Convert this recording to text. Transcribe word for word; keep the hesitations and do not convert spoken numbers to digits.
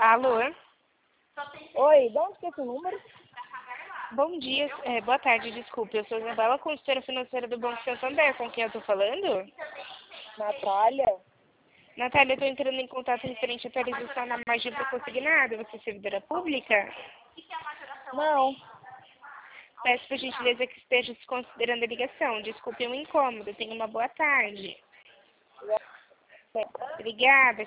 Alô? Oi, de onde que é esse número? Bom dia, é, boa tarde, desculpe. Eu sou Isabela, consultora financeira do Banco Santander. Com quem eu tô falando? Natália? Natália, eu tô entrando em contato referente à atualização na margem para consignado. Você é servidora pública? Não. Peço por gentileza que esteja se considerando a ligação. Desculpe o incômodo. Tenha uma boa tarde. Obrigada.